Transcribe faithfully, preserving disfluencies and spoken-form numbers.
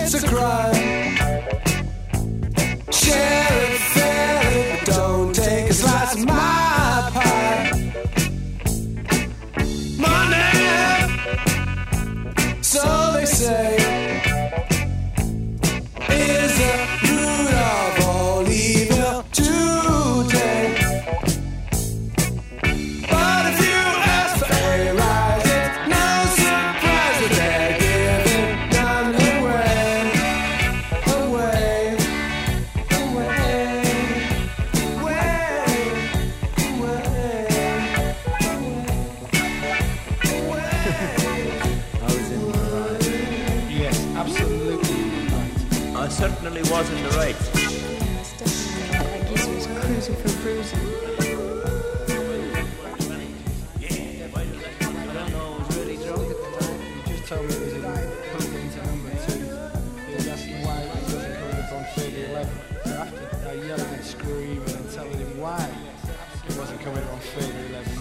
it's a crime. Share it fairly, but don't take a slice of my pie. Money, so they say, is the root of all evil today. But if you ask for a rise, it's no surprise that they're giving none away, away, away, away, I was in the right. Yes, absolutely right. I certainly was in the right. Yeah, it's definitely like that geezer was cruising for cruising. I don't know, I was really drunk at the time. He just told me it was in put into number two. He was asking why it wasn't coming up on thirty eleven. So after I yelling and screaming and telling him why it wasn't coming up on thirty eleven.